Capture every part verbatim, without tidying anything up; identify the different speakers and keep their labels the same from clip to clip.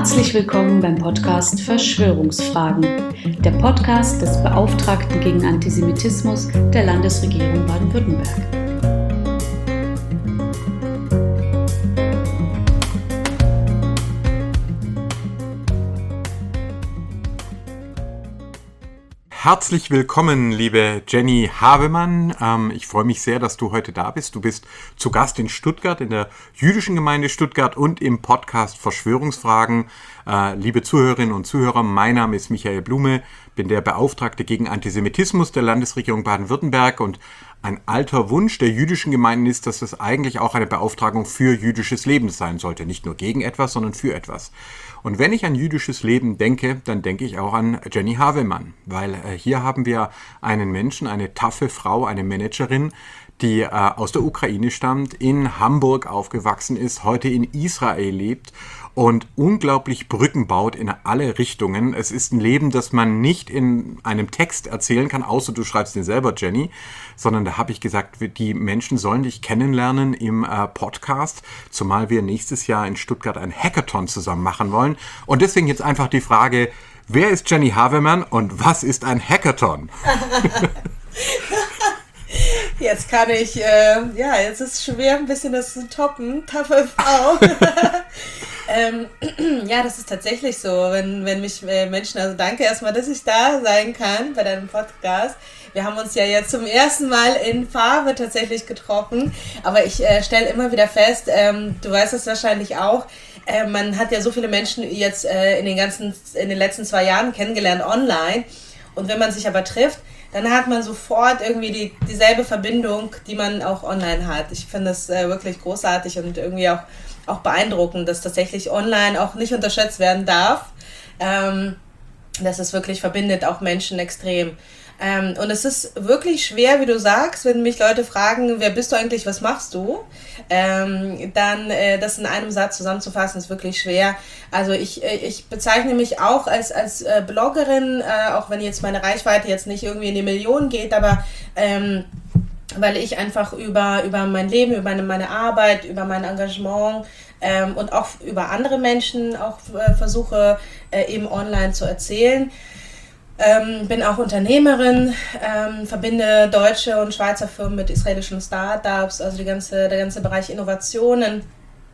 Speaker 1: Herzlich willkommen beim Podcast Verschwörungsfragen, der Podcast des Beauftragten gegen Antisemitismus der Landesregierung Baden-Württemberg.
Speaker 2: Herzlich willkommen, liebe Jenny Havemann. Ähm, ich freue mich sehr, dass du heute da bist. Du bist zu Gast in Stuttgart, in der jüdischen Gemeinde Stuttgart und im Podcast Verschwörungsfragen. Äh, liebe Zuhörerinnen und Zuhörer, mein Name ist Michael Blume, bin der Beauftragte gegen Antisemitismus der Landesregierung Baden-Württemberg und ein alter Wunsch der jüdischen Gemeinden ist, dass es eigentlich auch eine Beauftragung für jüdisches Leben sein sollte. Nicht nur gegen etwas, sondern für etwas. Und wenn ich an jüdisches Leben denke, dann denke ich auch an Jenny Havemann, weil äh, hier haben wir einen Menschen, eine taffe Frau, eine Managerin, die äh, aus der Ukraine stammt, in Hamburg aufgewachsen ist, heute in Israel lebt und unglaublich Brücken baut in alle Richtungen. Es ist ein Leben, das man nicht in einem Text erzählen kann, außer du schreibst den selber, Jenny, sondern da habe ich gesagt, die Menschen sollen dich kennenlernen im äh, Podcast, zumal wir nächstes Jahr in Stuttgart ein Hackathon zusammen machen wollen. Und deswegen jetzt einfach die Frage, wer ist Jenny Havemann und was ist ein Hackathon?
Speaker 3: Jetzt kann ich, äh, ja, jetzt ist es schwer, ein bisschen das zu toppen. Taffe Frau. ähm, ja, das ist tatsächlich so, wenn, wenn mich äh, Menschen, also danke erstmal, dass ich da sein kann bei deinem Podcast. Wir haben uns ja jetzt zum ersten Mal in Farbe tatsächlich getroffen, aber ich äh, stelle immer wieder fest, ähm, du weißt es wahrscheinlich auch, äh, man hat ja so viele Menschen jetzt äh, in den ganzen, in den letzten zwei Jahren kennengelernt online, und wenn man sich aber trifft, dann hat man sofort irgendwie die, dieselbe Verbindung, die man auch online hat. Ich finde das äh, wirklich großartig und irgendwie auch, auch beeindruckend, dass tatsächlich online auch nicht unterschätzt werden darf. Ähm, dass es wirklich verbindet auch Menschen extrem. Ähm, und es ist wirklich schwer, wie du sagst, wenn mich Leute fragen, wer bist du eigentlich, was machst du? Ähm, dann äh, das in einem Satz zusammenzufassen, ist wirklich schwer. Also ich, ich bezeichne mich auch als, als äh, Bloggerin, äh, auch wenn jetzt meine Reichweite jetzt nicht irgendwie in die Millionen geht, aber ähm, weil ich einfach über, über mein Leben, über meine, meine Arbeit, über mein Engagement ähm, und auch über andere Menschen auch äh, versuche, äh, eben online zu erzählen. Ähm, bin auch Unternehmerin, ähm, verbinde deutsche und Schweizer Firmen mit israelischen Startups, also die ganze, der ganze Bereich Innovationen,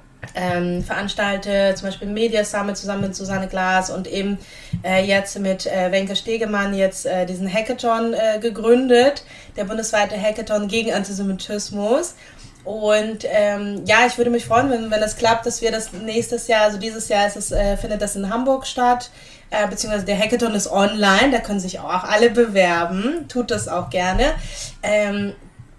Speaker 3: ähm, veranstalte zum Beispiel Media Summit zusammen mit Susanne Glas und eben äh, jetzt mit äh, Wenke Stegemann jetzt äh, diesen Hackathon äh, gegründet, der bundesweite Hackathon gegen Antisemitismus. Und ähm, ja, ich würde mich freuen, wenn, wenn es klappt, dass wir das nächstes Jahr, also dieses Jahr ist es, äh, findet das in Hamburg statt, äh, beziehungsweise der Hackathon ist online, da können sich auch alle bewerben, tut das auch gerne. Ähm,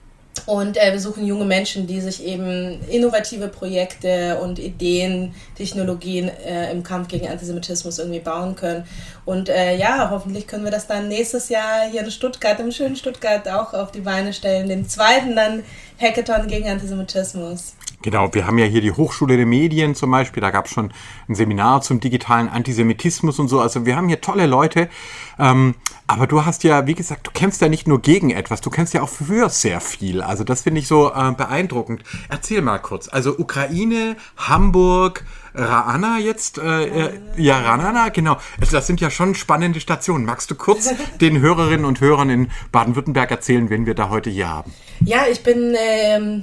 Speaker 3: und äh, wir suchen junge Menschen, die sich eben innovative Projekte und Ideen, Technologien äh, im Kampf gegen Antisemitismus irgendwie bauen können. Und äh, ja, hoffentlich können wir das dann nächstes Jahr hier in Stuttgart, im schönen Stuttgart, auch auf die Beine stellen. Den zweiten dann Hackathon gegen Antisemitismus.
Speaker 2: Genau, wir haben ja hier die Hochschule der Medien zum Beispiel, da gab es schon ein Seminar zum digitalen Antisemitismus und so, also wir haben hier tolle Leute, ähm, aber du hast ja, wie gesagt, du kämpfst ja nicht nur gegen etwas, du kämpfst ja auch für sehr viel, also das finde ich so äh, beeindruckend. Erzähl mal kurz, also Ukraine, Hamburg, Ra'anana jetzt, äh, äh, ja, Ra'anana, genau. Also das sind ja schon spannende Stationen. Magst du kurz den Hörerinnen und Hörern in Baden-Württemberg erzählen, wen wir da heute hier haben?
Speaker 3: Ja, ich bin ähm,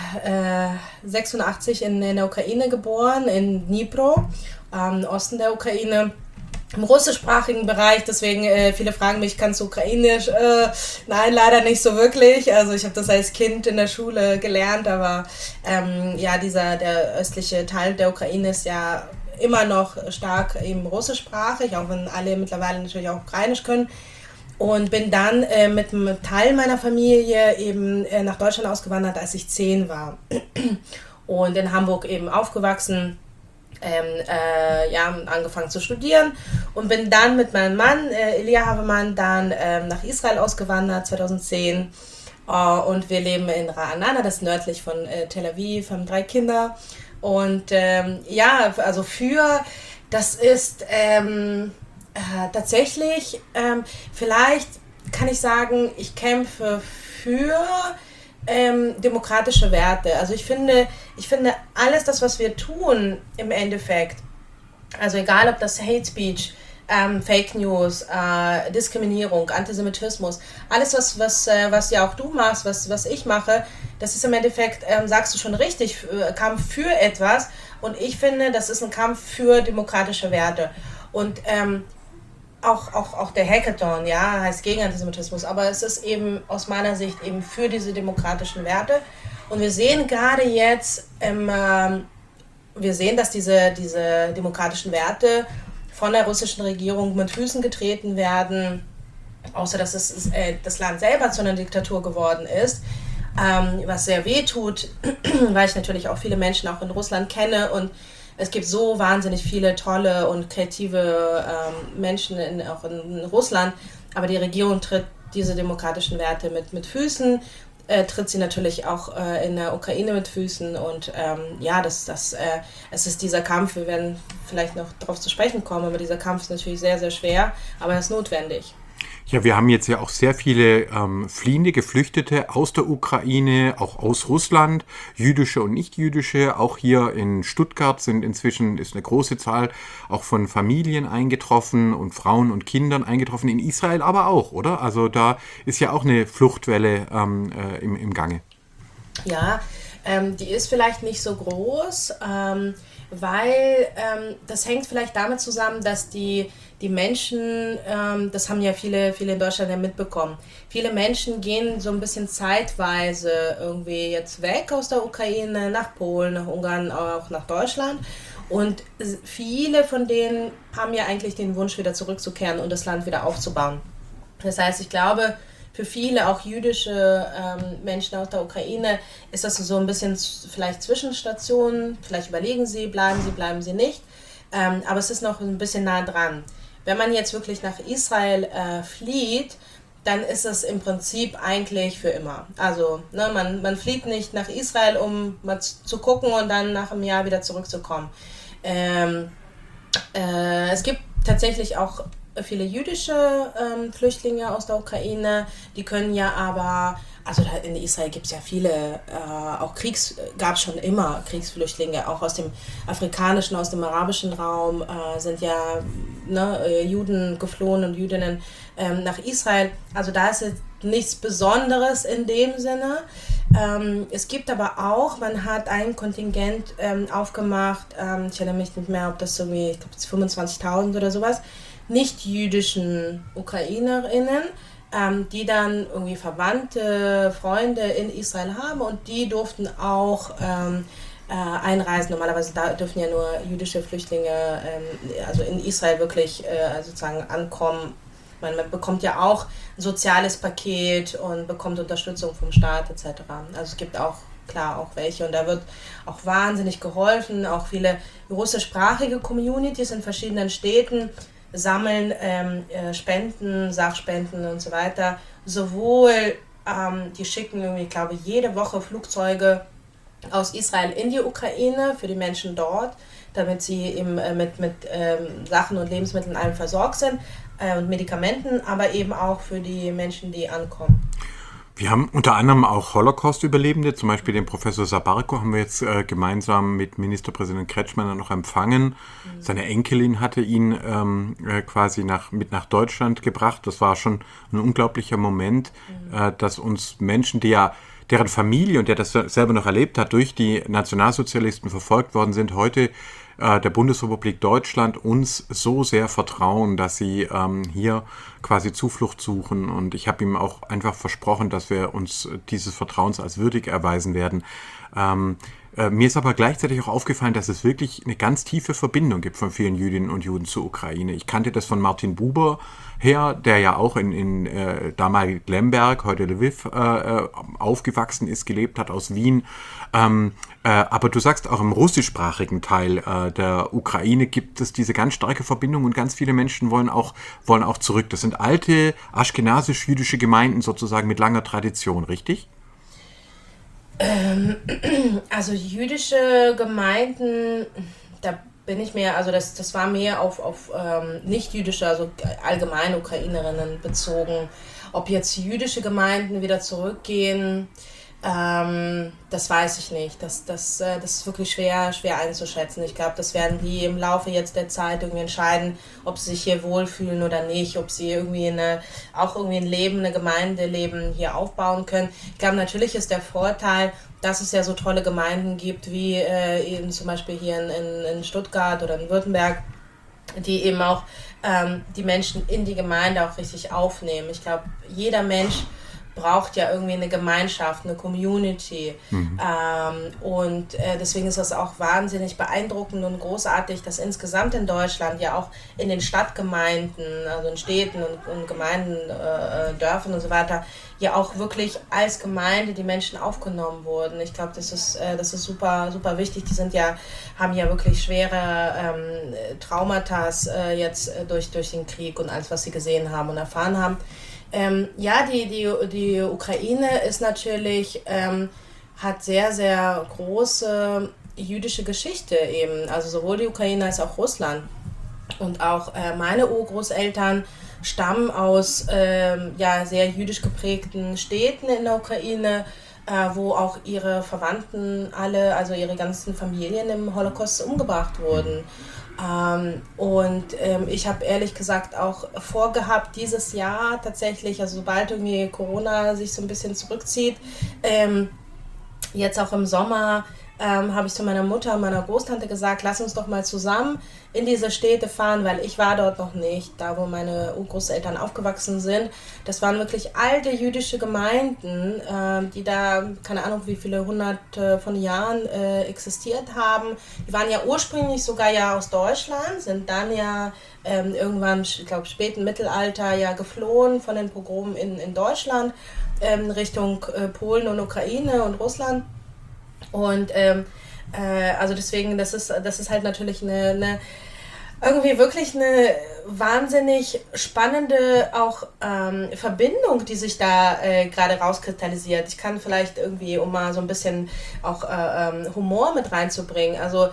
Speaker 3: äh, sechsundachtzig in, in der Ukraine geboren, in Dnipro, ähm, Osten der Ukraine. Im russischsprachigen Bereich, deswegen äh, viele fragen mich, kannst du Ukrainisch? Äh, nein, leider nicht so wirklich. Also ich habe das als Kind in der Schule gelernt, aber ähm, ja, dieser der östliche Teil der Ukraine ist ja immer noch stark eben russischsprachig, auch wenn alle mittlerweile natürlich auch Ukrainisch können. Und bin dann äh, mit einem Teil meiner Familie eben äh, nach Deutschland ausgewandert, als ich zehn war. Und in Hamburg eben aufgewachsen. Ähm, äh, ja, angefangen zu studieren und bin dann mit meinem Mann, äh, Elia Havemann, dann ähm, nach Israel ausgewandert, zweitausendzehn. Äh, und wir leben in Ra'anana, das ist nördlich von äh, Tel Aviv, haben drei Kinder. Und ähm, ja, also für, das ist ähm, äh, tatsächlich, ähm, vielleicht kann ich sagen, ich kämpfe für ähm, demokratische Werte. Also ich finde, ich finde alles das, was wir tun im Endeffekt, Also egal, ob das Hate Speech, ähm, Fake News, äh, Diskriminierung, Antisemitismus, alles, was, was, äh, was ja auch du machst, was, was ich mache, das ist im Endeffekt, ähm, sagst du schon richtig, äh, Kampf für etwas. Und ich finde, das ist ein Kampf für demokratische Werte. Und ähm, auch, auch, auch der Hackathon, ja, heißt gegen Antisemitismus, aber es ist eben aus meiner Sicht eben für diese demokratischen Werte. Und wir sehen gerade jetzt, ähm, wir sehen, dass diese, diese demokratischen Werte von der russischen Regierung mit Füßen getreten werden, außer dass es, äh, das Land selber zu einer Diktatur geworden ist, ähm, was sehr weh tut, weil ich natürlich auch viele Menschen auch in Russland kenne und es gibt so wahnsinnig viele tolle und kreative ähm, Menschen in, auch in, in Russland, aber die Regierung tritt diese demokratischen Werte mit, mit Füßen, äh, tritt sie natürlich auch äh, in der Ukraine mit Füßen und ähm, ja, das, das, äh, es ist dieser Kampf, wir werden vielleicht noch darauf zu sprechen kommen, aber dieser Kampf ist natürlich sehr, sehr schwer, aber er ist notwendig.
Speaker 2: Ja, wir haben jetzt ja auch sehr viele ähm, fliehende Geflüchtete aus der Ukraine, auch aus Russland, jüdische und nicht-jüdische. Auch hier in Stuttgart sind inzwischen ist eine große Zahl auch von Familien eingetroffen und Frauen und Kindern eingetroffen, in Israel aber auch, oder? Also da ist ja auch eine Fluchtwelle ähm, äh, im, im Gange.
Speaker 3: Ja, ähm, die ist vielleicht nicht so groß, ähm, weil ähm, das hängt vielleicht damit zusammen, dass die Die Menschen, ähm, das haben ja viele, viele in Deutschland ja mitbekommen, viele Menschen gehen so ein bisschen zeitweise irgendwie jetzt weg aus der Ukraine, nach Polen, nach Ungarn, auch nach Deutschland. Und viele von denen haben ja eigentlich den Wunsch, wieder zurückzukehren und das Land wieder aufzubauen. Das heißt, ich glaube, für viele, auch jüdische ähm, Menschen aus der Ukraine, ist das so ein bisschen vielleicht Zwischenstation. Vielleicht überlegen sie, bleiben sie, bleiben sie nicht. Ähm, aber es ist noch ein bisschen nah dran. Wenn man jetzt wirklich nach Israel äh, flieht, dann ist es im Prinzip eigentlich für immer. Also ne, man, man flieht nicht nach Israel, um mal zu, zu gucken und dann nach einem Jahr wieder zurückzukommen. Ähm, äh, es gibt tatsächlich auch viele jüdische ähm, Flüchtlinge aus der Ukraine, die können ja aber, also in Israel gibt es ja viele, äh, auch Kriegs, gab es schon immer Kriegsflüchtlinge, auch aus dem afrikanischen, aus dem arabischen Raum äh, sind ja ne, Juden geflohen und Jüdinnen ähm, nach Israel. Also da ist jetzt nichts Besonderes in dem Sinne. Ähm, es gibt aber auch, man hat ein Kontingent ähm, aufgemacht, ähm, ich erinnere mich nicht mehr, ob das irgendwie, ich glaube fünfundzwanzigtausend oder sowas, nicht-jüdischen UkrainerInnen, ähm, die dann irgendwie Verwandte, Freunde in Israel haben und die durften auch ähm, äh, einreisen. Normalerweise da dürfen ja nur jüdische Flüchtlinge ähm, also in Israel wirklich äh, sozusagen ankommen. Man, man bekommt ja auch ein soziales Paket und bekommt Unterstützung vom Staat et cetera. Also es gibt auch klar auch welche und da wird auch wahnsinnig geholfen. Auch viele russischsprachige Communities in verschiedenen Städten sammeln ähm, äh, Spenden, Sachspenden und so weiter. Sowohl, ähm, die schicken irgendwie, glaube ich, jede Woche Flugzeuge aus Israel in die Ukraine für die Menschen dort, damit sie eben äh, mit, mit ähm, Sachen und Lebensmitteln allem versorgt sind äh, und Medikamenten, aber eben auch für die Menschen, die ankommen.
Speaker 2: Wir haben unter anderem auch Holocaust-Überlebende, zum Beispiel den Professor Sabarko haben wir jetzt äh, gemeinsam mit Ministerpräsident Kretschmann noch empfangen. Mhm. Seine Enkelin hatte ihn ähm, äh, quasi nach, mit nach Deutschland gebracht. Das war schon ein unglaublicher Moment, mhm. äh, dass uns Menschen, die ja deren Familie und der das selber noch erlebt hat, durch die Nationalsozialisten verfolgt worden sind, heute äh, der Bundesrepublik Deutschland uns so sehr vertrauen, dass sie ähm, hier quasi Zuflucht suchen. Und ich habe ihm auch einfach versprochen, dass wir uns dieses Vertrauens als würdig erweisen werden. Ähm, äh, mir ist aber gleichzeitig auch aufgefallen, dass es wirklich eine ganz tiefe Verbindung gibt von vielen Jüdinnen und Juden zur Ukraine. Ich kannte das von Martin Buber her, der ja auch in, in äh, damalig Lemberg, heute Lviv, äh, aufgewachsen ist, gelebt hat aus Wien. Ähm, äh, aber du sagst, auch im russischsprachigen Teil äh, der Ukraine gibt es diese ganz starke Verbindung und ganz viele Menschen wollen auch, wollen auch zurück. Das sind alte aschkenasisch-jüdische Gemeinden sozusagen mit langer Tradition, richtig?
Speaker 3: Ähm, also jüdische Gemeinden, da bin ich mehr, also das, das war mehr auf, auf ähm, nicht-jüdische, also allgemein Ukrainerinnen bezogen. Ob jetzt jüdische Gemeinden wieder zurückgehen, Ähm, das weiß ich nicht. Das, das, äh, das ist wirklich schwer, schwer einzuschätzen. Ich glaube, das werden die im Laufe jetzt der Zeit irgendwie entscheiden, ob sie sich hier wohlfühlen oder nicht, ob sie irgendwie eine, auch irgendwie ein Leben, eine Gemeindeleben hier aufbauen können. Ich glaube, natürlich ist der Vorteil, dass es ja so tolle Gemeinden gibt, wie äh, eben zum Beispiel hier in, in, in Stuttgart oder in Württemberg, die eben auch ähm, die Menschen in die Gemeinde auch richtig aufnehmen. Ich glaube, jeder Mensch braucht ja irgendwie eine Gemeinschaft, eine Community. Mhm. Ähm, und äh, deswegen ist das auch wahnsinnig beeindruckend und großartig, dass insgesamt in Deutschland ja auch in den Stadtgemeinden, also in Städten und, und Gemeinden, äh, Dörfern und so weiter, ja auch wirklich als Gemeinde die Menschen aufgenommen wurden. Ich glaube, das ist, äh, das ist super, super wichtig. Die sind ja, haben ja wirklich schwere ähm, Traumata äh, jetzt äh, durch, durch den Krieg und alles, was sie gesehen haben und erfahren haben. Ähm, ja, die, die, die Ukraine ist natürlich, ähm, hat sehr, sehr große jüdische Geschichte eben. Also sowohl die Ukraine als auch Russland. Und auch äh, meine Urgroßeltern stammen aus ähm, ja, sehr jüdisch geprägten Städten in der Ukraine, äh, wo auch ihre Verwandten alle, also ihre ganzen Familien im Holocaust umgebracht wurden. Ähm, und ähm, ich habe ehrlich gesagt auch vorgehabt, dieses Jahr tatsächlich, also sobald irgendwie Corona sich so ein bisschen zurückzieht, ähm, jetzt auch im Sommer, ähm, habe ich zu meiner Mutter und meiner Großtante gesagt, lass uns doch mal zusammen in diese Städte fahren, weil ich war dort noch nicht, da wo meine Urgroßeltern aufgewachsen sind. Das waren wirklich alte jüdische Gemeinden, äh, die da, keine Ahnung wie viele hunderte von Jahren äh, existiert haben. Die waren ja ursprünglich sogar ja aus Deutschland, sind dann ja ähm, irgendwann, ich glaube späten Mittelalter, ja geflohen von den Pogromen in, in Deutschland ähm, Richtung äh, Polen und Ukraine und Russland. Und ähm, äh, also deswegen, das ist, das ist halt natürlich eine, eine irgendwie wirklich eine wahnsinnig spannende auch ähm, Verbindung, die sich da äh, gerade rauskristallisiert. Ich kann vielleicht irgendwie, um mal so ein bisschen auch äh, ähm, Humor mit reinzubringen, also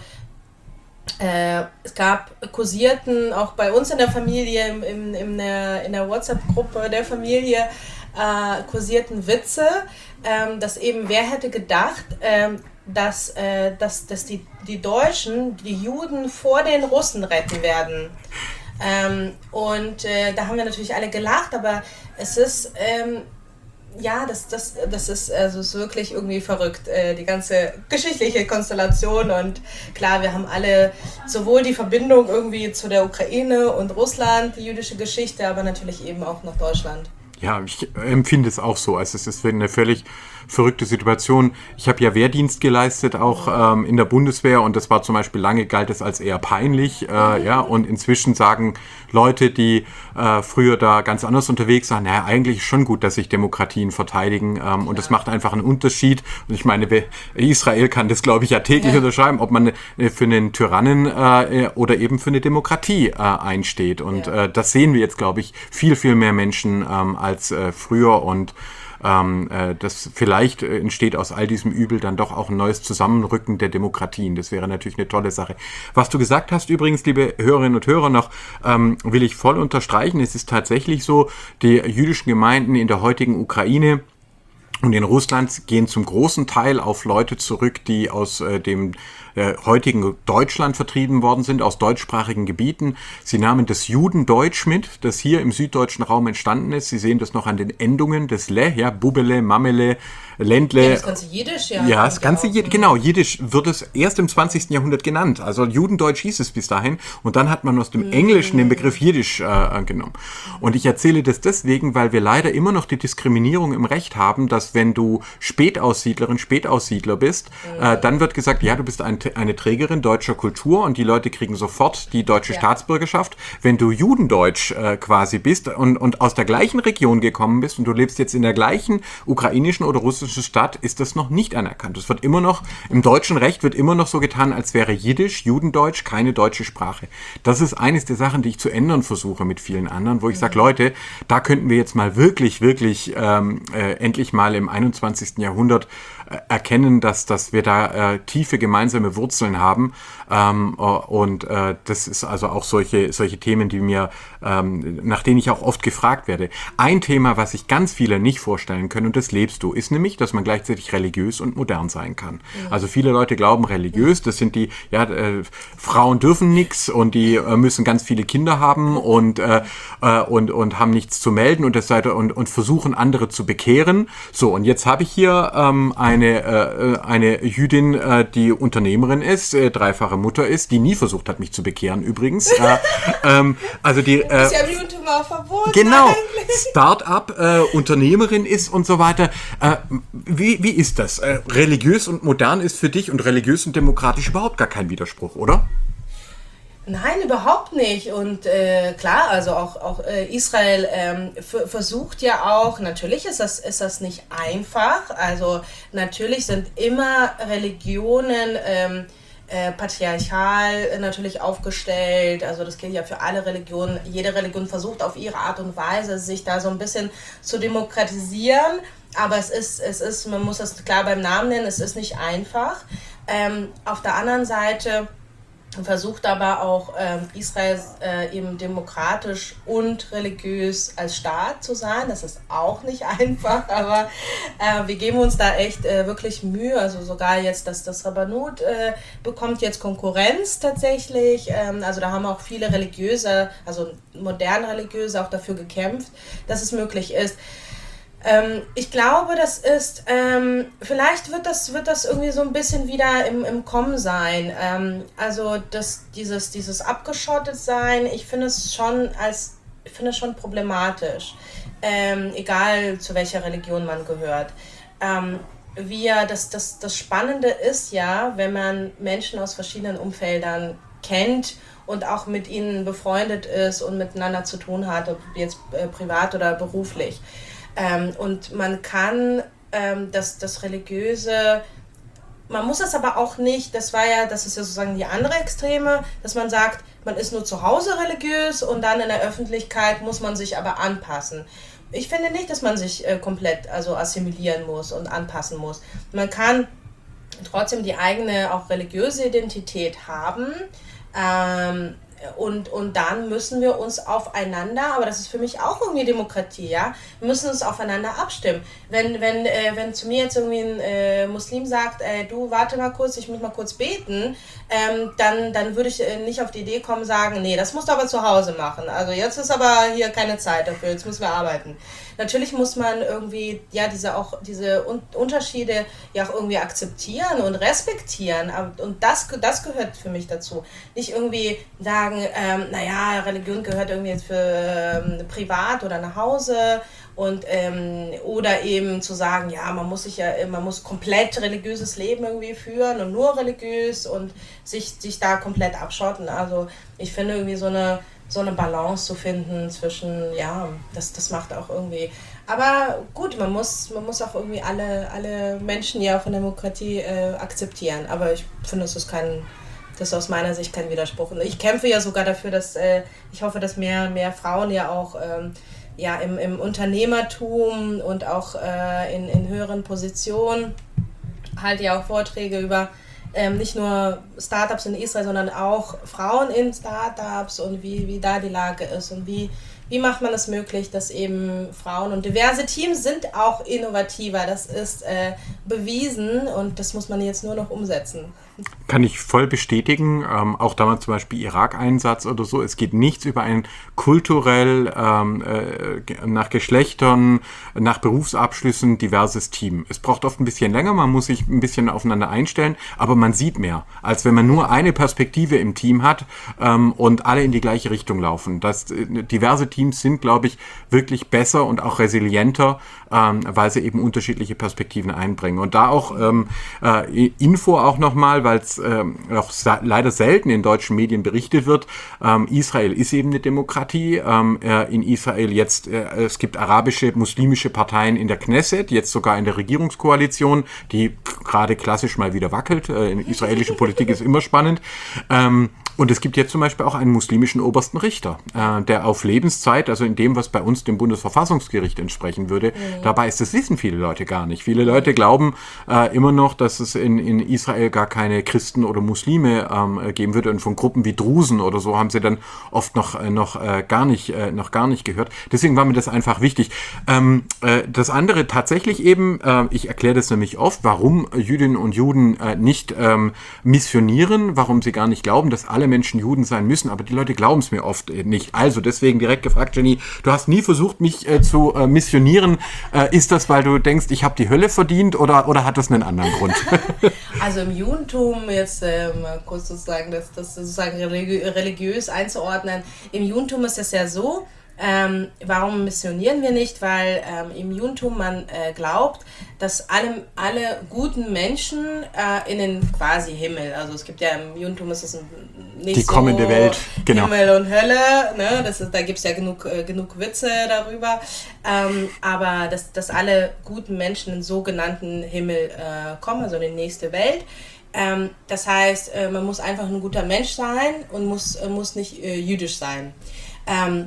Speaker 3: äh, es gab kursierten auch bei uns in der Familie, im, im, in der, in der WhatsApp-Gruppe der Familie, äh, kursierten Witze, ähm, dass eben, wer hätte gedacht, ähm, dass, äh, dass, dass die, die Deutschen die Juden vor den Russen retten werden. Ähm, und äh, da haben wir natürlich alle gelacht, aber es ist, ähm, ja, das, das, das ist, also ist wirklich irgendwie verrückt, äh, die ganze geschichtliche Konstellation. Und klar, wir haben alle sowohl die Verbindung irgendwie zu der Ukraine und Russland, die jüdische Geschichte, aber natürlich eben auch nach Deutschland.
Speaker 2: Ja, ich empfinde es auch so. Also es ist eine völlig verrückte Situation. Ich habe ja Wehrdienst geleistet, auch ähm, in der Bundeswehr, und das war zum Beispiel lange, galt es als eher peinlich. Äh, ja, und inzwischen sagen Leute, die äh, früher da ganz anders unterwegs waren, naja, eigentlich ist schon gut, dass sich Demokratien verteidigen. Ähm, ja. Und das macht einfach einen Unterschied. Und ich meine, Israel kann das, glaube ich, ja täglich ja. unterschreiben, ob man für einen Tyrannen äh, oder eben für eine Demokratie äh, einsteht. Und ja. äh, das sehen wir jetzt, glaube ich, viel, viel mehr Menschen ähm, als äh, früher. Und Ähm, äh, das vielleicht äh, entsteht aus all diesem Übel dann doch auch ein neues Zusammenrücken der Demokratien. Das wäre natürlich eine tolle Sache. Was du gesagt hast übrigens, liebe Hörerinnen und Hörer, noch ähm, will ich voll unterstreichen. Es ist tatsächlich so, die jüdischen Gemeinden in der heutigen Ukraine und in Russland gehen zum großen Teil auf Leute zurück, die aus äh, dem äh, heutigen Deutschland vertrieben worden sind, aus deutschsprachigen Gebieten. Sie nahmen das Judendeutsch mit, das hier im süddeutschen Raum entstanden ist. Sie sehen das noch an den Endungen des Le, ja, Bubele, Mamele, Ländle.
Speaker 3: Ja, das ganze Jiddisch, ja.
Speaker 2: Ja, das ganze Jiddisch, genau, Jiddisch wird es erst im zwanzigsten Jahrhundert genannt. Also Judendeutsch hieß es bis dahin. Und dann hat man aus dem Englischen den Begriff Jiddisch äh, genommen. Und ich erzähle das deswegen, weil wir leider immer noch die Diskriminierung im Recht haben, dass wenn du Spätaussiedlerin, Spätaussiedler bist, äh, dann wird gesagt, ja, du bist ein, eine Trägerin deutscher Kultur und die Leute kriegen sofort die deutsche ja. Staatsbürgerschaft. Wenn du Judendeutsch äh, quasi bist und, und aus der gleichen Region gekommen bist und du lebst jetzt in der gleichen ukrainischen oder russischen Stadt, ist das noch nicht anerkannt. Es wird immer noch, im deutschen Recht wird immer noch so getan, als wäre Jiddisch, Judendeutsch keine deutsche Sprache. Das ist eines der Sachen, die ich zu ändern versuche mit vielen anderen, wo ich sage, Leute, da könnten wir jetzt mal wirklich, wirklich ähm, äh, endlich mal im einundzwanzigsten Jahrhundert erkennen, dass, dass wir da äh, tiefe gemeinsame Wurzeln haben. Ähm, und äh, das ist also auch solche, solche Themen, die mir, ähm, nach denen ich auch oft gefragt werde. Ein Thema, was sich ganz viele nicht vorstellen können, und das lebst du, ist nämlich, dass man gleichzeitig religiös und modern sein kann. Ja. Also viele Leute glauben, religiös, das sind die, ja, äh, Frauen dürfen nichts und die äh, müssen ganz viele Kinder haben und, äh, äh, und, und haben nichts zu melden und, das, und, und versuchen, andere zu bekehren. So, und jetzt habe ich hier ähm, eine, äh, eine Jüdin, äh, die Unternehmerin ist, äh, dreifache Mutter ist, die nie versucht hat, mich zu bekehren übrigens. äh, ähm, also die, äh,
Speaker 3: ist ja im Judentum auch verboten.
Speaker 2: Genau, Start-up, äh, Unternehmerin ist und so weiter. Äh, wie, wie ist das? Äh, religiös und modern ist für dich und religiös und demokratisch überhaupt gar kein Widerspruch, oder?
Speaker 3: Nein, überhaupt nicht. Und äh, klar, also auch, auch äh, Israel ähm, f- versucht ja auch, natürlich ist das, ist das nicht einfach. Also natürlich sind immer Religionen ähm, äh, patriarchal natürlich aufgestellt. Also das gilt ja für alle Religionen. Jede Religion versucht auf ihre Art und Weise, sich da so ein bisschen zu demokratisieren. Aber es ist, es ist, man muss das klar beim Namen nennen, es ist nicht einfach. Ähm, auf der anderen Seite versucht aber auch ähm, Israel äh, eben demokratisch und religiös als Staat zu sein. Das ist auch nicht einfach, aber äh, wir geben uns da echt äh, wirklich Mühe. Also sogar jetzt, dass das Rabbanut äh, bekommt jetzt Konkurrenz tatsächlich. Ähm, also da haben auch viele Religiöse, also moderne Religiöse auch dafür gekämpft, dass es möglich ist. Ähm, ich glaube, das ist, ähm, vielleicht wird das, wird das irgendwie so ein bisschen wieder im, im Kommen sein. Ähm, also das, dieses, dieses Abgeschottetsein, ich finde es schon als, ich finde es schon problematisch, ähm, egal zu welcher Religion man gehört. Ähm, wir, das, das, das Spannende ist ja, wenn man Menschen aus verschiedenen Umfeldern kennt und auch mit ihnen befreundet ist und miteinander zu tun hat, ob jetzt äh, privat oder beruflich. Ähm, und man kann ähm, das, das Religiöse, man muss das aber auch nicht, das war ja, das ist ja sozusagen die andere Extreme, dass man sagt, man ist nur zu Hause religiös und dann in der Öffentlichkeit muss man sich aber anpassen. Ich finde nicht, dass man sich äh, komplett also assimilieren muss und anpassen muss. Man kann trotzdem die eigene, auch religiöse Identität haben, ähm, Und, und dann müssen wir uns aufeinander, aber das ist für mich auch irgendwie Demokratie, ja, wir müssen uns aufeinander abstimmen. Wenn, wenn, äh, wenn zu mir jetzt irgendwie ein äh, Muslim sagt, äh, du, warte mal kurz, ich muss mal kurz beten, ähm, dann, dann würde ich äh, nicht auf die Idee kommen, sagen, nee, das musst du aber zu Hause machen. Also jetzt ist aber hier keine Zeit dafür, jetzt müssen wir arbeiten. Natürlich muss man irgendwie, ja, diese auch diese Un- Unterschiede ja auch irgendwie akzeptieren und respektieren. Und das, das gehört für mich dazu. Nicht irgendwie sagen, ähm, naja, Religion gehört irgendwie jetzt für ähm, privat oder nach Hause und ähm, oder eben zu sagen, ja, man muss sich ja, man muss komplett religiöses Leben irgendwie führen und nur religiös und sich, sich da komplett abschotten. Also ich finde irgendwie so eine so eine Balance zu finden zwischen, ja, das, das macht auch irgendwie, aber gut, man muss, man muss auch irgendwie alle, alle Menschen ja auch in der Demokratie äh, akzeptieren, aber ich finde, das ist kein, das ist aus meiner Sicht kein Widerspruch. Und ich kämpfe ja sogar dafür, dass, äh, ich hoffe, dass mehr, mehr Frauen ja auch ähm, ja, im, im Unternehmertum und auch äh, in, in höheren Positionen halte ja auch Vorträge über Ähm, nicht nur Startups in Israel, sondern auch Frauen in Startups und wie, wie da die Lage ist und wie, wie macht man es möglich, dass eben Frauen und diverse Teams sind auch innovativer. Das ist äh, bewiesen und das muss man jetzt nur noch umsetzen.
Speaker 2: Kann ich voll bestätigen, ähm, auch damals zum Beispiel Irak-Einsatz oder so, es geht nichts über ein kulturell, ähm, äh, nach Geschlechtern, nach Berufsabschlüssen diverses Team. Es braucht oft ein bisschen länger, man muss sich ein bisschen aufeinander einstellen, aber man sieht mehr, als wenn man nur eine Perspektive im Team hat ähm, und alle in die gleiche Richtung laufen. Das, äh, diverse Teams sind, glaube ich, wirklich besser und auch resilienter, ähm, weil sie eben unterschiedliche Perspektiven einbringen. Und da auch ähm, äh, Info auch nochmal, weil es ähm, auch sa- leider selten in deutschen Medien berichtet wird. Ähm, Israel ist eben eine Demokratie. Ähm, äh, in Israel jetzt, äh, es gibt arabische, muslimische Parteien in der Knesset, jetzt sogar in der Regierungskoalition, die gerade klassisch mal wieder wackelt. Äh, israelische Politik ist immer spannend. Ähm, Und es gibt jetzt zum Beispiel auch einen muslimischen obersten Richter, äh, der auf Lebenszeit, also in dem, was bei uns dem Bundesverfassungsgericht entsprechen würde, mhm. dabei ist, das wissen viele Leute gar nicht. Viele Leute glauben äh, immer noch, dass es in, in Israel gar keine Christen oder Muslime ähm, geben würde, und von Gruppen wie Drusen oder so haben sie dann oft noch, äh, noch, äh, gar, nicht, äh, noch gar nicht gehört. Deswegen war mir das einfach wichtig. Ähm, äh, das andere tatsächlich eben, äh, ich erkläre das nämlich oft, warum Jüdinnen und Juden äh, nicht ähm, missionieren, warum sie gar nicht glauben, dass alle Menschen Juden sein müssen, aber die Leute glauben es mir oft nicht. Also deswegen direkt gefragt, Jenny, du hast nie versucht, mich äh, zu äh, missionieren. Äh, ist das, weil du denkst, ich habe die Hölle verdient, oder, oder hat das einen anderen Grund?
Speaker 3: Also im Judentum, jetzt äh, mal kurz sozusagen, das, das sozusagen religi- religiös einzuordnen, im Judentum ist es ja so, Ähm, warum missionieren wir nicht? Weil ähm, im Judentum man äh, glaubt, dass alle, alle guten Menschen äh, in den quasi Himmel, also es gibt ja im Judentum ist es nicht
Speaker 2: die
Speaker 3: so
Speaker 2: kommende Welt, genau.
Speaker 3: Himmel und Hölle, ne? Das ist, da gibt es ja genug, äh, genug Witze darüber, ähm, aber dass, dass alle guten Menschen in den sogenannten Himmel äh, kommen, also in die nächste Welt. Ähm, das heißt, äh, man muss einfach ein guter Mensch sein und muss, äh, muss nicht äh, jüdisch sein. Ähm,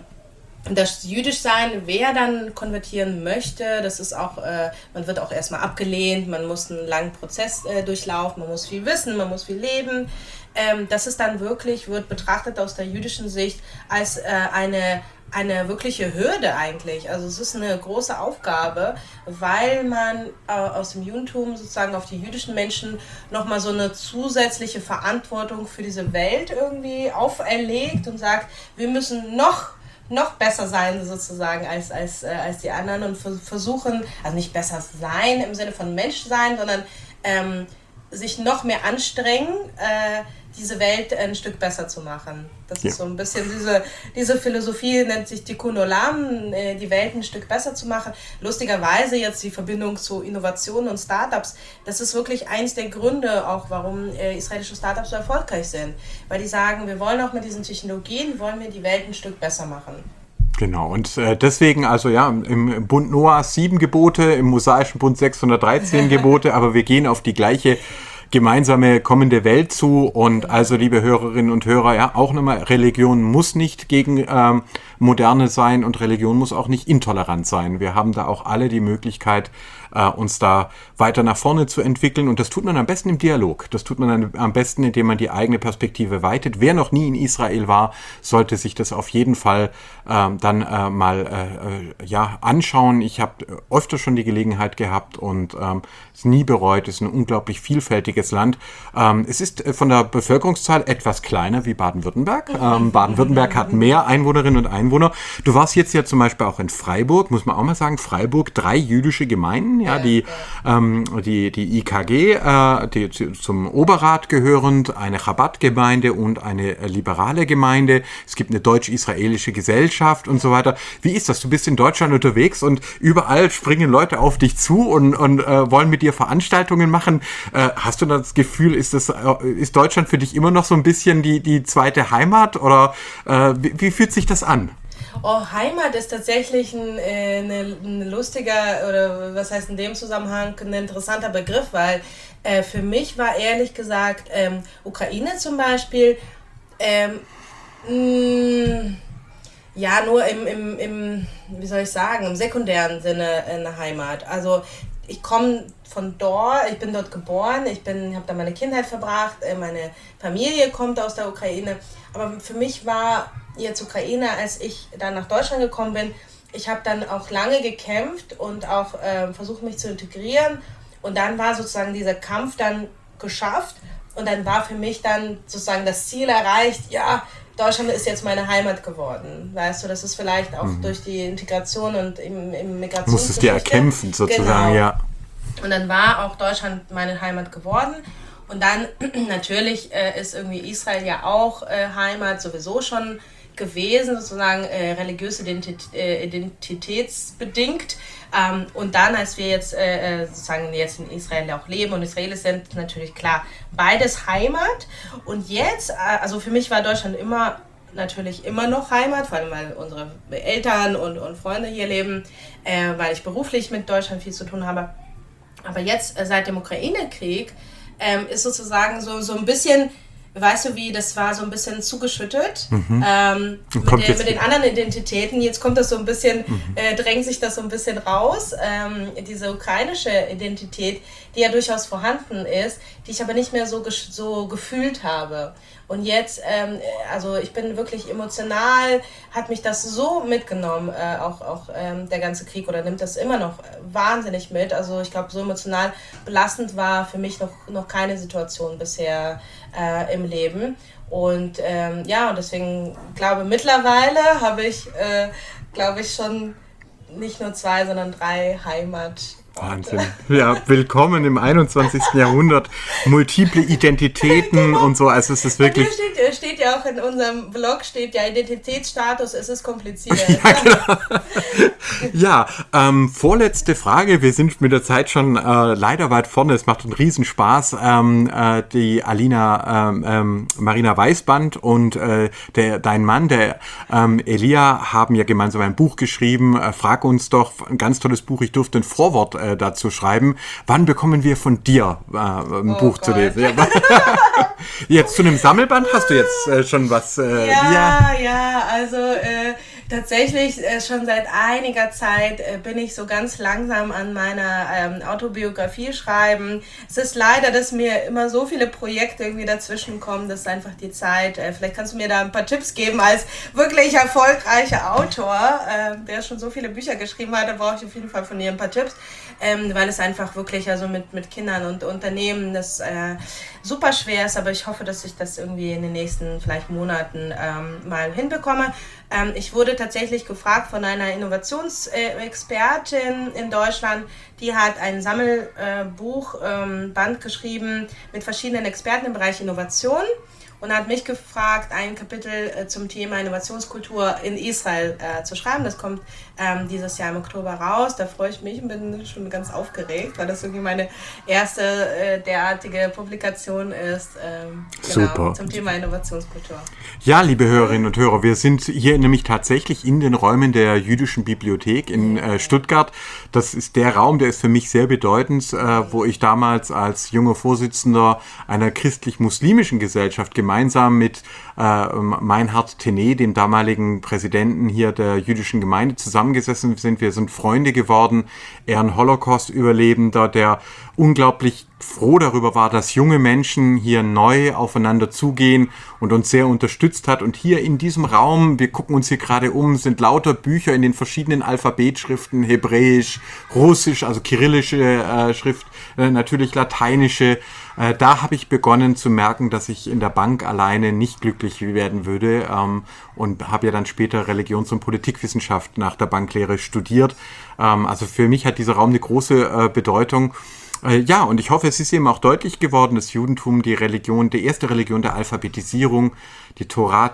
Speaker 3: Das Jüdischsein, wer dann konvertieren möchte, das ist auch, äh, man wird auch erstmal abgelehnt, man muss einen langen Prozess äh, durchlaufen, man muss viel wissen, man muss viel leben. Ähm, das ist dann wirklich, wird betrachtet aus der jüdischen Sicht als äh, eine, eine wirkliche Hürde eigentlich. Also es ist eine große Aufgabe, weil man äh, aus dem Judentum sozusagen auf die jüdischen Menschen nochmal so eine zusätzliche Verantwortung für diese Welt irgendwie auferlegt und sagt, wir müssen noch noch besser sein sozusagen als, als, äh, als die anderen und versuchen, also nicht besser sein im Sinne von Mensch sein, sondern ähm, sich noch mehr anstrengen, äh, diese Welt ein Stück besser zu machen. Das ja. ist so ein bisschen diese, diese Philosophie, nennt sich Tikkun Olam, äh, die Welt ein Stück besser zu machen. Lustigerweise jetzt die Verbindung zu Innovation und Startups, das ist wirklich eins der Gründe auch, warum äh, israelische Startups so erfolgreich sind. Weil die sagen, wir wollen auch mit diesen Technologien, wollen wir die Welt ein Stück besser machen.
Speaker 2: Genau, und äh, deswegen, also ja, im Bund Noahs sieben Gebote, im mosaischen Bund sechshundertdreizehn Gebote, aber wir gehen auf die gleiche gemeinsame kommende Welt zu. Und also, liebe Hörerinnen und Hörer, ja, auch nochmal, Religion muss nicht gegen ähm, Moderne sein und Religion muss auch nicht intolerant sein. Wir haben da auch alle die Möglichkeit, äh, uns da weiter nach vorne zu entwickeln, und das tut man am besten im Dialog. Das tut man dann am besten, indem man die eigene Perspektive weitet. Wer noch nie in Israel war, sollte sich das auf jeden Fall äh, dann äh, mal äh, ja, anschauen. Ich habe öfter schon die Gelegenheit gehabt und ähm, es nie bereut. Es ist ein unglaublich vielfältiges Land. Ähm, es ist von der Bevölkerungszahl etwas kleiner wie Baden-Württemberg. Ähm, Baden-Württemberg hat mehr Einwohnerinnen und Einwohner. Du warst jetzt ja zum Beispiel auch in Freiburg, muss man auch mal sagen, Freiburg, drei jüdische Gemeinden, ja, die, ähm, die, die I K G, äh, die zum Oberrat gehörend, eine Chabad-Gemeinde und eine liberale Gemeinde. Es gibt eine deutsch-israelische Gesellschaft und so weiter. Wie ist das? Du bist in Deutschland unterwegs und überall springen Leute auf dich zu und, und äh, wollen mit dir Veranstaltungen machen. Äh, hast du das Gefühl, ist, das, äh, ist Deutschland für dich immer noch so ein bisschen die, die zweite Heimat, oder äh, wie, wie fühlt sich das an?
Speaker 3: Oh, Heimat ist tatsächlich ein, äh, eine, ein lustiger, oder was heißt in dem Zusammenhang, ein interessanter Begriff, weil äh, für mich war ehrlich gesagt ähm, Ukraine zum Beispiel ähm, mh, ja nur im, im, im, wie soll ich sagen, im sekundären Sinne eine Heimat. Also ich komme von dort, ich bin dort geboren, ich bin, habe da meine Kindheit verbracht, meine Familie kommt aus der Ukraine, aber für mich war jetzt Ukraine, als ich dann nach Deutschland gekommen bin, ich habe dann auch lange gekämpft und auch äh, versucht, mich zu integrieren, und dann war sozusagen dieser Kampf dann geschafft und dann war für mich dann sozusagen das Ziel erreicht, ja, Deutschland ist jetzt meine Heimat geworden. Weißt du, das ist vielleicht auch mhm. durch die Integration und im, im Migrationsgeschichte.
Speaker 2: Musstest du dir erkämpfen sozusagen,
Speaker 3: genau.
Speaker 2: ja.
Speaker 3: Und dann war auch Deutschland meine Heimat geworden. Und dann natürlich äh, ist irgendwie Israel ja auch äh, Heimat sowieso schon gewesen, sozusagen äh, religiös identitä- äh, identitätsbedingt. Ähm, und dann, als wir jetzt äh, sozusagen jetzt in Israel auch leben und Israelis sind, natürlich klar, beides Heimat. Und jetzt, äh, also für mich war Deutschland immer natürlich immer noch Heimat, vor allem weil unsere Eltern und, und Freunde hier leben, äh, weil ich beruflich mit Deutschland viel zu tun habe. Aber jetzt, äh, seit dem Ukraine-Krieg, ähm, ist sozusagen so, so ein bisschen weißt du wie, das war so ein bisschen zugeschüttet
Speaker 2: Mhm.
Speaker 3: ähm, mit,
Speaker 2: kommt
Speaker 3: der,
Speaker 2: jetzt-
Speaker 3: mit den anderen Identitäten. Jetzt kommt das so ein bisschen,
Speaker 2: Mhm.
Speaker 3: äh, drängt sich das so ein bisschen raus. Ähm, diese ukrainische Identität, die ja durchaus vorhanden ist, die ich aber nicht mehr so, ges- so gefühlt habe. Und jetzt, ähm, also ich bin wirklich emotional, hat mich das so mitgenommen, äh, auch, auch ähm, der ganze Krieg, oder nimmt das immer noch wahnsinnig mit. Also ich glaube, so emotional belastend war für mich noch, noch keine Situation bisher äh, im Leben. Und ähm, ja, und deswegen glaube mittlerweile habe ich, äh, glaube ich, schon nicht nur zwei, sondern drei Heimat.
Speaker 2: Wahnsinn. Ja, willkommen im einundzwanzigsten Jahrhundert. Multiple Identitäten und so. Also es ist
Speaker 3: Und
Speaker 2: wirklich...
Speaker 3: hier steht, steht ja auch in unserem Blog, steht ja Identitätsstatus, es ist kompliziert.
Speaker 2: Ja, genau. Ja, ähm, vorletzte Frage. Wir sind mit der Zeit schon äh, leider weit vorne. Es macht einen Riesenspaß. Ähm, äh, die Alina ähm, ähm, Marina Weißband und äh, der, dein Mann, der ähm, Elia, haben ja gemeinsam ein Buch geschrieben. Äh, frag uns doch, ein ganz tolles Buch. Ich durfte ein Vorwort äh, dazu schreiben. Wann bekommen wir von dir äh, ein
Speaker 3: Oh
Speaker 2: Buch zu
Speaker 3: Gott.
Speaker 2: lesen? Ja. Jetzt zu einem Sammelband hast du jetzt äh, schon was? Äh,
Speaker 3: Ja, ja, also äh, tatsächlich äh, schon seit einiger Zeit äh, bin ich so ganz langsam an meiner ähm, Autobiografie schreiben. Es ist leider, dass mir immer so viele Projekte irgendwie dazwischen kommen, das ist einfach die Zeit. Äh, vielleicht kannst du mir da ein paar Tipps geben als wirklich erfolgreicher Autor, äh, der schon so viele Bücher geschrieben hat. Da brauche ich auf jeden Fall von dir ein paar Tipps, ähm, weil es einfach wirklich also mit, mit Kindern und Unternehmen das äh, super schwer ist, aber ich hoffe, dass ich das irgendwie in den nächsten vielleicht Monaten ähm, mal hinbekomme. Ähm, ich wurde tatsächlich gefragt von einer Innovationsexpertin in Deutschland, die hat ein Sammelbuch, ähm, Band geschrieben mit verschiedenen Experten im Bereich Innovation. Und hat mich gefragt, ein Kapitel äh, zum Thema Innovationskultur in Israel äh, zu schreiben. Das kommt ähm, dieses Jahr im Oktober raus. Da freue ich mich und bin schon ganz aufgeregt, weil das irgendwie meine erste äh, derartige Publikation ist. Ähm, genau,
Speaker 2: Super.
Speaker 3: Zum Thema Innovationskultur.
Speaker 2: Ja, liebe Hörerinnen und Hörer, wir sind hier nämlich tatsächlich in den Räumen der Jüdischen Bibliothek in äh, Stuttgart. Das ist der Raum, der ist für mich sehr bedeutend, äh, wo ich damals als junger Vorsitzender einer christlich-muslimischen Gesellschaft gemeinsam mit äh, Meinhard Tenay, dem damaligen Präsidenten hier der jüdischen Gemeinde, zusammengesessen sind. Wir sind Freunde geworden. Er ein Holocaust-Überlebender, der unglaublich froh darüber war, dass junge Menschen hier neu aufeinander zugehen und uns sehr unterstützt hat. Und hier in diesem Raum, wir gucken uns hier gerade um, sind lauter Bücher in den verschiedenen Alphabetschriften, Hebräisch, Russisch, also kyrillische äh, Schrift, äh, natürlich lateinische. Äh, da habe ich begonnen zu merken, dass ich in der Bank alleine nicht glücklich werden würde, ähm, und habe ja dann später Religions- und Politikwissenschaft nach der Banklehre studiert. Ähm, also für mich hat dieser Raum eine große äh, Bedeutung. Ja, und ich hoffe, es ist eben auch deutlich geworden, das Judentum, die Religion, die erste Religion der Alphabetisierung, die Tora,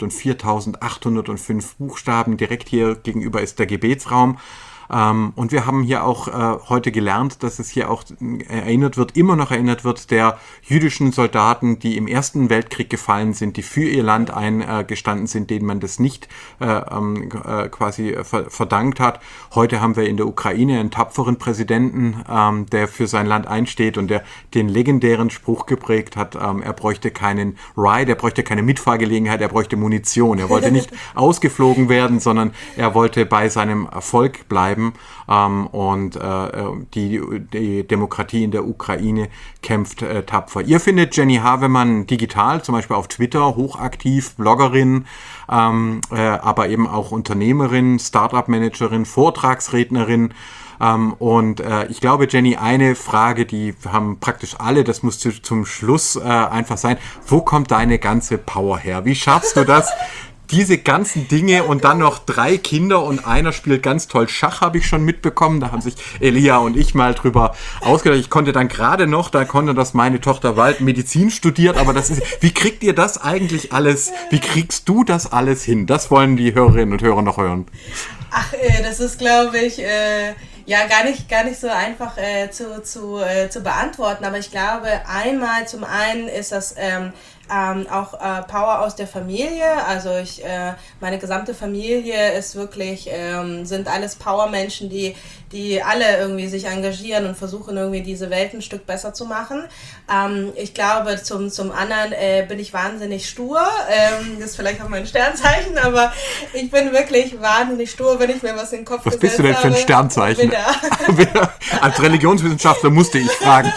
Speaker 2: dreihundertviertausendachthundertfünf Buchstaben, direkt hier gegenüber ist der Gebetsraum. Ähm, und wir haben hier auch äh, heute gelernt, dass es hier auch erinnert wird, immer noch erinnert wird, der jüdischen Soldaten, die im Ersten Weltkrieg gefallen sind, die für ihr Land eingestanden sind, denen man das nicht äh, äh, quasi ver- verdankt hat. Heute haben wir in der Ukraine einen tapferen Präsidenten, ähm, der für sein Land einsteht und der den legendären Spruch geprägt hat, ähm, er bräuchte keinen Ride, er bräuchte keine Mitfahrgelegenheit, er bräuchte Munition. Er wollte nicht ausgeflogen werden, sondern er wollte bei seinem Erfolg bleiben. Ähm, und äh, die, die Demokratie in der Ukraine kämpft äh, tapfer. Ihr findet Jenny Havemann digital, zum Beispiel auf Twitter, hochaktiv, Bloggerin, ähm, äh, aber eben auch Unternehmerin, Startup-Managerin, Vortragsrednerin. Ähm, und äh, ich glaube, Jenny, eine Frage, die haben praktisch alle, das muss zu, zum Schluss äh, einfach sein, wo kommt deine ganze Power her? Wie schaffst du das? Diese ganzen Dinge und dann noch drei Kinder und einer spielt ganz toll Schach, habe ich schon mitbekommen. Da haben sich Elia und ich mal drüber ausgedacht. Ich konnte dann gerade noch, da konnte das meine Tochter Wald Medizin studiert, aber das ist, wie kriegt ihr das eigentlich alles, wie kriegst du das alles hin? Das wollen die Hörerinnen und Hörer noch hören.
Speaker 3: Ach, äh, das ist, glaube ich, äh, ja, gar nicht, gar nicht so einfach äh, zu, zu, äh, zu beantworten, aber ich glaube, einmal zum einen ist das ähm, ähm, auch äh, Power aus der Familie, also ich, äh, meine gesamte Familie ist wirklich, ähm, sind alles Power-Menschen, die, die alle irgendwie sich engagieren und versuchen irgendwie diese Welt ein Stück besser zu machen. Ähm, ich glaube, zum, zum anderen äh, bin ich wahnsinnig stur, ähm, das ist vielleicht auch mein Sternzeichen, aber ich bin wirklich wahnsinnig stur, wenn ich mir was in den Kopf
Speaker 2: Was
Speaker 3: gesetzt habe.
Speaker 2: bist du denn für ein Sternzeichen? Als Religionswissenschaftler musste ich fragen.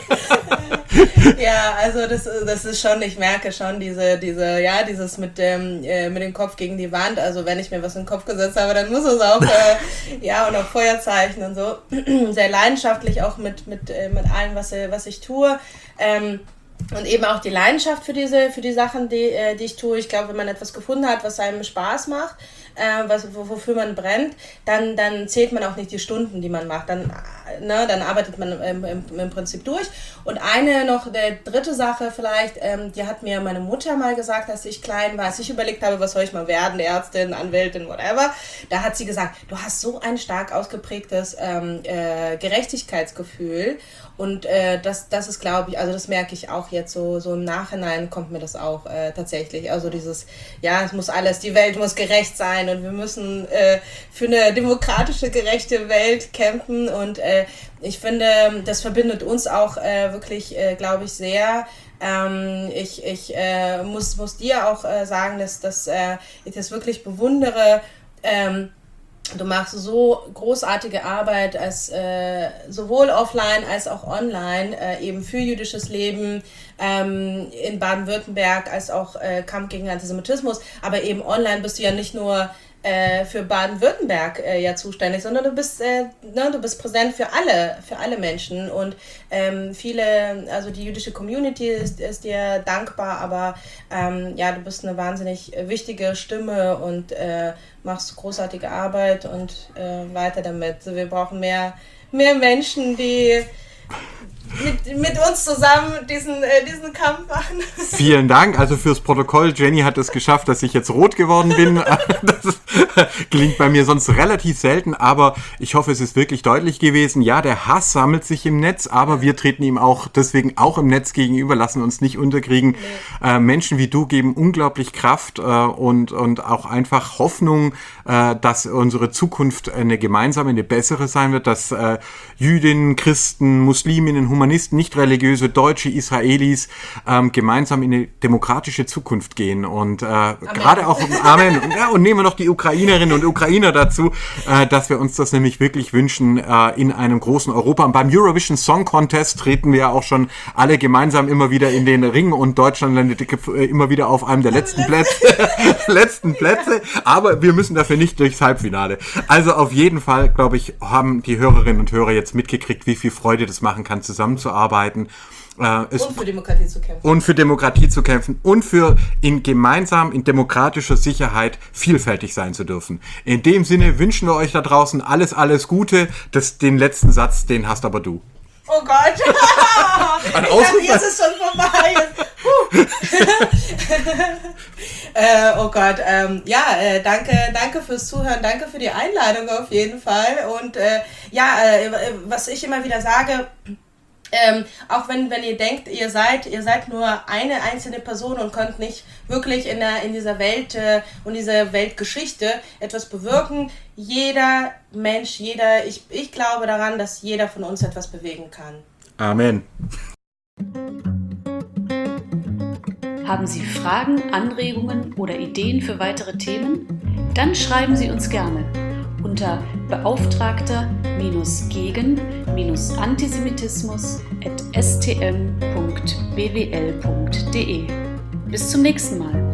Speaker 3: Ja, also das, das ist schon, ich merke schon diese, diese, ja, dieses mit dem, äh, mit dem Kopf gegen die Wand. Also wenn ich mir was in den Kopf gesetzt habe, dann muss es auch, äh, ja, und auch Feuerzeichen und so. Sehr leidenschaftlich auch mit, mit, äh, mit allem, was, was ich tue. Ähm, Und eben auch die Leidenschaft für diese, für die Sachen, die, äh, die ich tue. Ich glaube, wenn man etwas gefunden hat, was einem Spaß macht, äh, was, wofür man brennt, dann, dann zählt man auch nicht die Stunden, die man macht. Dann, ne, dann arbeitet man im, im, im Prinzip durch. Und eine noch, der dritte Sache vielleicht, ähm, die hat mir meine Mutter mal gesagt, als ich klein war, als ich überlegt habe, was soll ich mal werden, Ärztin, Anwältin, whatever. Da hat sie gesagt, du hast so ein stark ausgeprägtes ähm, äh, Gerechtigkeitsgefühl. Und äh, das, das ist, glaube ich, also das merke ich auch jetzt so, so im Nachhinein kommt mir das auch äh, tatsächlich. Also dieses, ja, es muss alles, die Welt muss gerecht sein und wir müssen äh, für eine demokratische, gerechte Welt kämpfen. Und äh, ich finde, das verbindet uns auch äh, wirklich, äh, glaube ich, sehr. Ähm, ich ich äh, muss, muss dir auch äh, sagen, dass, dass äh, ich das wirklich bewundere. Ähm, Du machst so großartige Arbeit, als äh, sowohl offline als auch online, äh, eben für jüdisches Leben ähm, in Baden-Württemberg, als auch äh, Kampf gegen Antisemitismus. Aber eben online bist du ja nicht nur äh, für Baden-Württemberg äh, ja zuständig, sondern du bist, äh, ne, du bist präsent für alle, für alle Menschen. Und ähm, viele, also die jüdische Community ist, ist dir dankbar, aber ähm, ja, du bist eine wahnsinnig wichtige Stimme und äh, machst großartige Arbeit und äh, weiter damit. Also wir brauchen mehr, mehr Menschen, die mit, mit uns zusammen diesen, äh, diesen Kampf machen.
Speaker 2: Vielen Dank. Also fürs Protokoll, Jenny hat es geschafft, dass ich jetzt rot geworden bin. Das ist, gelingt bei mir sonst relativ selten, aber ich hoffe, es ist wirklich deutlich gewesen. Ja, der Hass sammelt sich im Netz, aber wir treten ihm auch deswegen auch im Netz gegenüber, lassen uns nicht unterkriegen. Nee. Äh, Menschen wie du geben unglaublich Kraft äh, und, und auch einfach Hoffnung, äh, dass unsere Zukunft eine gemeinsame, eine bessere sein wird, dass äh, Jüdinnen, Christen, Musliminnen, Humanisten, nicht-religiöse, Deutsche, Israelis ähm, gemeinsam in eine demokratische Zukunft gehen. Und äh, gerade auch Amen. Und, ja, und nehmen wir noch die Ukrainerinnen und Ukrainer dazu, äh, dass wir uns das nämlich wirklich wünschen äh, in einem großen Europa. Und beim Eurovision Song Contest treten wir ja auch schon alle gemeinsam immer wieder in den Ring und Deutschland landet äh, immer wieder auf einem der letzten Plätze. letzten Plätze. Aber wir müssen dafür nicht durchs Halbfinale. Also auf jeden Fall, glaube ich, haben die Hörerinnen und Hörer jetzt mitgekriegt, wie viel Freude das machen kann, zusammenzuarbeiten. Äh, es
Speaker 3: und für Demokratie zu kämpfen.
Speaker 2: Und für Demokratie zu kämpfen und für in gemeinsam in demokratischer Sicherheit vielfältig sein zu dürfen. In dem Sinne wünschen wir euch da draußen alles, alles Gute. Das, den letzten Satz, den hast aber du.
Speaker 3: Oh Gott.
Speaker 2: Ein
Speaker 3: ich dachte, jetzt ist schon vorbei. äh, oh Gott. Ähm, ja, äh, danke, danke fürs Zuhören. Danke für die Einladung auf jeden Fall. Und äh, ja, äh, was ich immer wieder sage, Ähm, auch wenn, wenn ihr denkt, ihr seid, ihr seid nur eine einzelne Person und könnt nicht wirklich in, der, in dieser Welt äh, und dieser Weltgeschichte etwas bewirken. Jeder Mensch, jeder, ich, ich glaube daran, dass jeder von uns etwas bewegen kann.
Speaker 2: Amen.
Speaker 1: Haben Sie Fragen, Anregungen oder Ideen für weitere Themen? Dann schreiben Sie uns gerne unter beauftragter-gegen-antisemitismus at s t m punkt b w l punkt d e. Bis zum nächsten Mal.